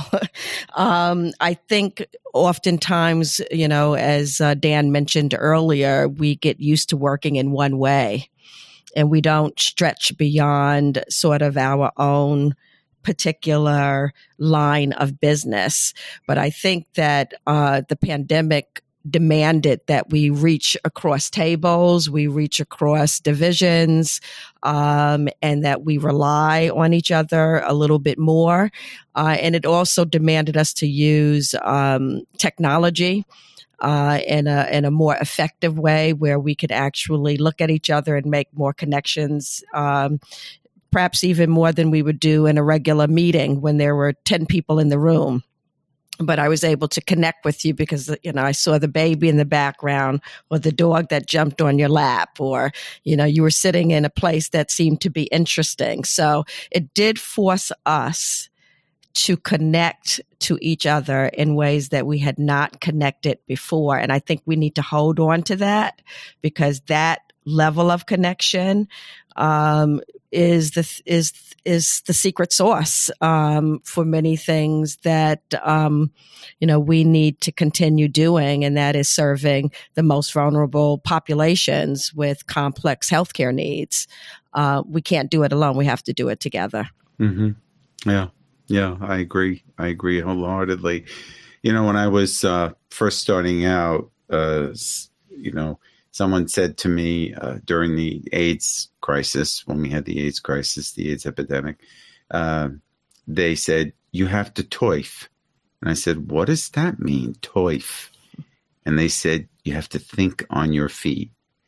um, I think oftentimes, you know, as uh, Dan mentioned earlier, we get used to working in one way. And we don't stretch beyond sort of our own particular line of business. But I think that uh, the pandemic demanded that we reach across tables, we reach across divisions, um, and that we rely on each other a little bit more. Uh, and it also demanded us to use um, technology Uh, in a in a more effective way, where we could actually look at each other and make more connections, um, perhaps even more than we would do in a regular meeting when there were ten people in the room. but I was able to connect with you because, you know, I saw the baby in the background or the dog that jumped on your lap, or, you know, you were sitting in a place that seemed to be interesting. So it did force us to connect to each other in ways that we had not connected before. And I think we need to hold on to that, because that level of connection um, is the is is the secret sauce um, for many things that um, you know we need to continue doing, and that is serving the most vulnerable populations with complex healthcare needs. Uh, we can't do it alone; we have to do it together. Mm-hmm. Yeah, yeah, I agree. I agree wholeheartedly. You know, when I was uh, first starting out, uh, you know. Someone said to me uh, during the AIDS crisis, when we had the AIDS crisis, the AIDS epidemic, uh, they said, you have to toif. And I said, what does that mean, toif? And they said, you have to think on your feet.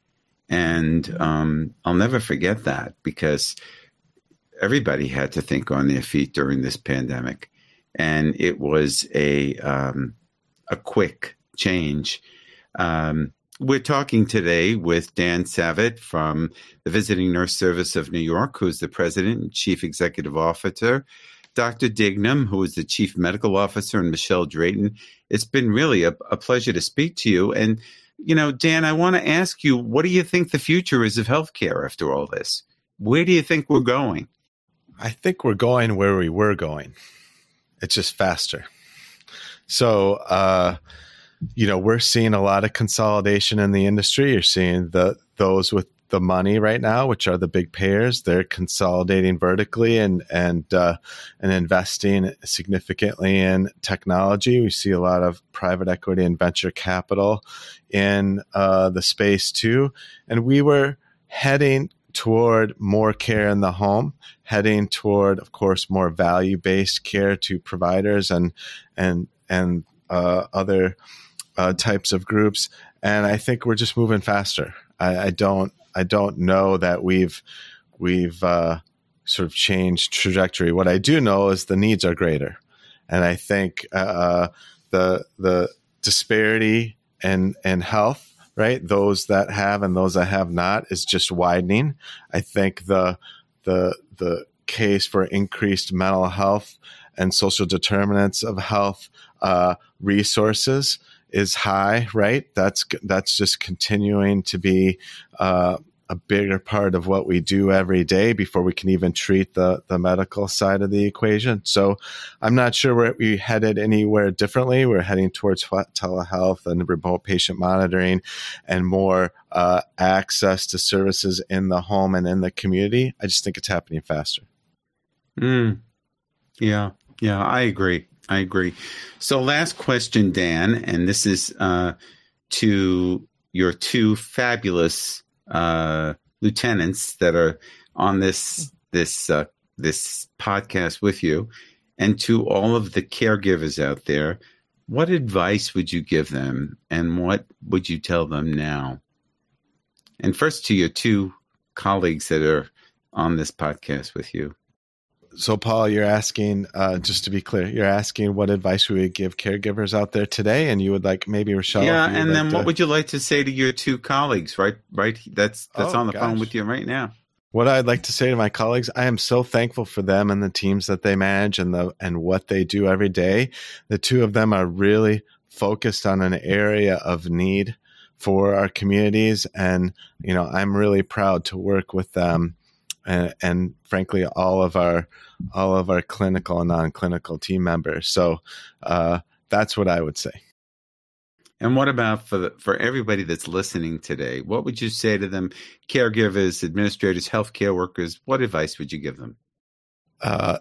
And um, I'll never forget that, because everybody had to think on their feet during this pandemic. And it was a, um, a quick change. Um, We're talking today with Dan Savitt from the Visiting Nurse Service of New York, who's the President and Chief Executive Officer, Doctor Dignam, who is the Chief Medical Officer, and Michelle Drayton. It's been really a, a pleasure to speak to you. And, you know, Dan, I want to ask you, what do you think the future is of healthcare after all this? Where do you think we're going? I think we're going where we were going. It's just faster. So, uh, you know, we're seeing a lot of consolidation in the industry. You're seeing the those with the money right now, which are the big payers. They're consolidating vertically and and uh, and investing significantly in technology. We see a lot of private equity and venture capital in uh, the space too. And we were heading toward more care in the home, heading toward, of course, more value-based care to providers and and and uh, other Uh, types of groups, and I think we're just moving faster. I, I don't, I don't know that we've, we've uh, sort of changed trajectory. What I do know is the needs are greater, and I think uh, the the disparity in in health, right? Those that have and those that have not, is just widening. I think the the the case for increased mental health and social determinants of health uh, resources is high, right? That's that's just continuing to be uh, a bigger part of what we do every day before we can even treat the the medical side of the equation. So I'm not sure we're we headed anywhere differently. We're heading towards telehealth and remote patient monitoring and more uh, access to services in the home and in the community. I just think it's happening faster. Mm. Yeah, yeah, I agree. I agree. So last question, Dan, and this is uh, to your two fabulous uh, lieutenants that are on this this uh, this podcast with you, and to all of the caregivers out there. What advice would you give them, and what would you tell them now? And first to your two colleagues that are on this podcast with you. So, Paul, you're asking, uh, just to be clear, you're asking what advice we would give caregivers out there today, and you would like maybe Rochelle. Yeah, and like then to... what would you like to say to your two colleagues, right? Right, that's that's oh, on the gosh. phone with you right now. What I'd like to say to my colleagues, I am so thankful for them and the teams that they manage and the and what they do every day. The two of them are really focused on an area of need for our communities, and you know, I'm really proud to work with them. And, and frankly, all of our all of our clinical and non-clinical team members. So uh, that's what I would say. And what about for the, for everybody that's listening today? What would you say to them? Caregivers, administrators, healthcare workers. What advice would you give them? Uh,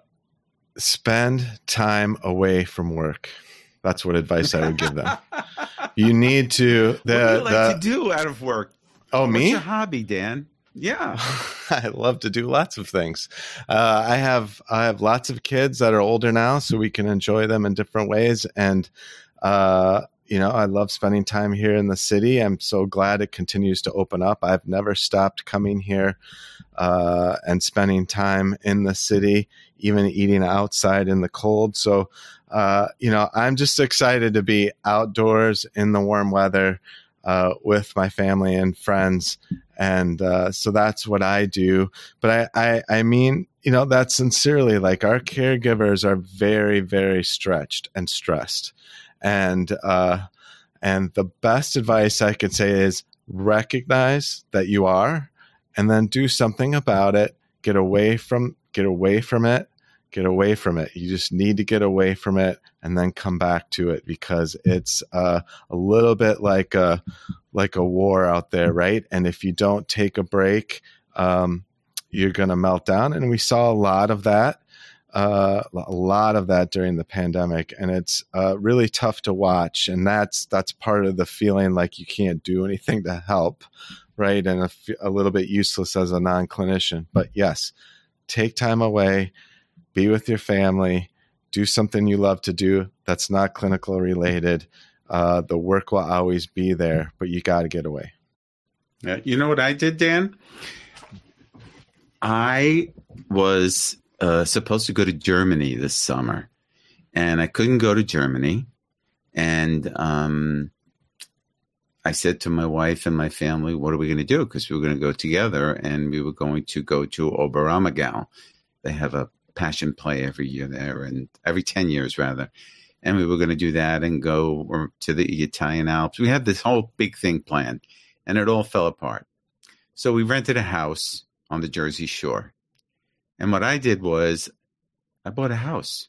spend time away from work. That's what advice I would give them. You need to. The, what do you like the, to do out of work? Oh, What's me? your hobby, Dan? Yeah. I love to do lots of things. Uh, I have I have lots of kids that are older now, so we can enjoy them in different ways. And, uh, you know, I love spending time here in the city. I'm so glad it continues to open up. I've never stopped coming here uh, and spending time in the city, even eating outside in the cold. So uh, you know, I'm just excited to be outdoors in the warm weather uh, with my family and friends. And uh, so that's what I do. But I, I, I mean, you know, that sincerely, like our caregivers are very, very stretched and stressed. And, uh, and the best advice I could say is recognize that you are, and then do something about it. Get away from, get away from it, get away from it. You just need to get away from it and then come back to it, because it's uh, a little bit like a, like a war out there, right? And if you don't take a break, um, you're going to melt down. And we saw a lot of that, uh, a lot of that during the pandemic. And it's uh, really tough to watch. And that's that's part of the feeling like you can't do anything to help, right? And a, a little bit useless as a non-clinician. But yes, take time away, be with your family, do something you love to do that's not clinical related. Uh, the work will always be there, but you got to get away. Yeah, you know what I did, Dan? I was uh, supposed to go to Germany this summer, and I couldn't go to Germany. And um, I said to my wife and my family, what are we going to do? Because we were going to go together, and we were going to go to Oberammergau. They have a passion play every year there, and every ten years, rather. And we were going to do that and go to the Italian Alps. We had this whole big thing planned, and it all fell apart. So we rented a house on the Jersey Shore. And what I did was I bought a house.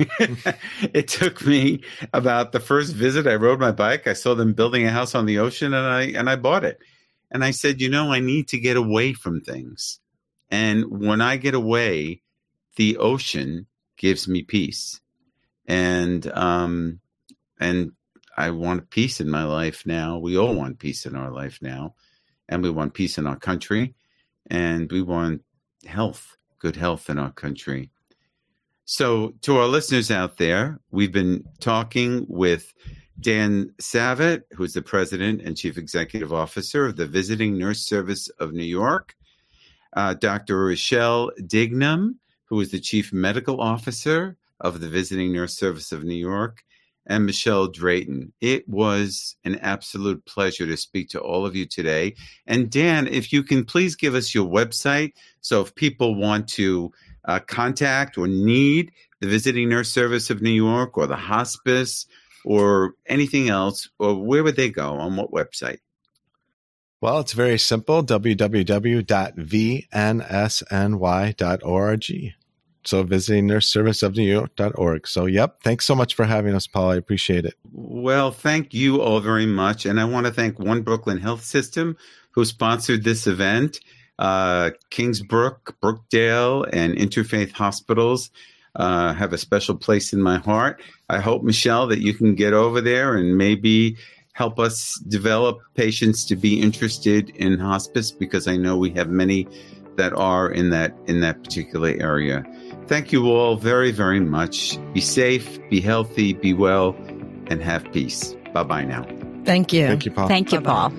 It took me about the first visit. I rode my bike. I saw them building a house on the ocean, and I and I bought it. And I said, you know, I need to get away from things. And when I get away, the ocean gives me peace. And um, and I want peace in my life now. We all want peace in our life now. And we want peace in our country. And we want health, good health in our country. So to our listeners out there, we've been talking with Dan Savitt, who is the president and chief executive officer of the Visiting Nurse Service of New York, uh, Doctor Rochelle Dignam, who is the chief medical officer of the Visiting Nurse Service of New York, and Michelle Drayton. It was an absolute pleasure to speak to all of you today. And Dan, if you can please give us your website, so if people want to uh, contact or need the Visiting Nurse Service of New York or the hospice or anything else, or where would they go? On what website? Well, it's very simple, w w w dot v n s n y dot org. So Visiting Nurse Service of New York dot org. So, yep. Thanks so much for having us, Paul. I appreciate it. Well, thank you all very much. And I want to thank One Brooklyn Health System, who sponsored this event. Uh, Kingsbrook, Brookdale, and Interfaith Hospitals uh, have a special place in my heart. I hope, Michelle, that you can get over there and maybe help us develop patients to be interested in hospice, because I know we have many that are in that in that particular area. Thank you all very, very much. Be safe, be healthy, be well, and have peace. Bye-bye now. Thank you. Thank you, Paul. Thank you, Bye-bye.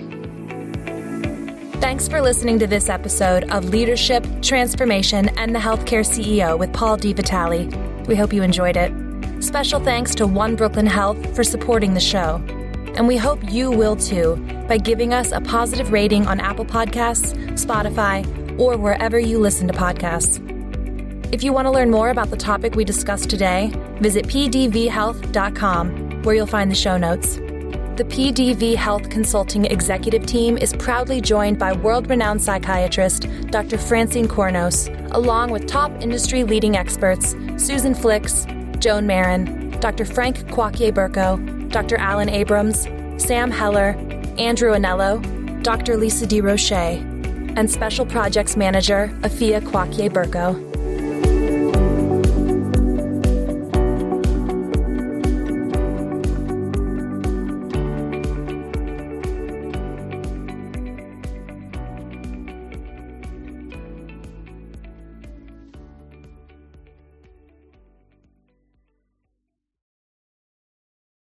Paul. Thanks for listening to this episode of Leadership, Transformation, and the Healthcare C E O with Paul D. Vitale. We hope you enjoyed it. Special thanks to One Brooklyn Health for supporting the show. And we hope you will too by giving us a positive rating on Apple Podcasts, Spotify, or wherever you listen to podcasts. If you want to learn more about the topic we discussed today, visit p d v health dot com, where you'll find the show notes. The P D V Health Consulting Executive Team is proudly joined by world-renowned psychiatrist Doctor Francine Kornos, along with top industry-leading experts Susan Flicks, Joan Marin, Doctor Frank Quaquier-Burko, Doctor Alan Abrams, Sam Heller, Andrew Anello, Doctor Lisa DeRoche, and Special Projects Manager Afia Quaquier-Burko.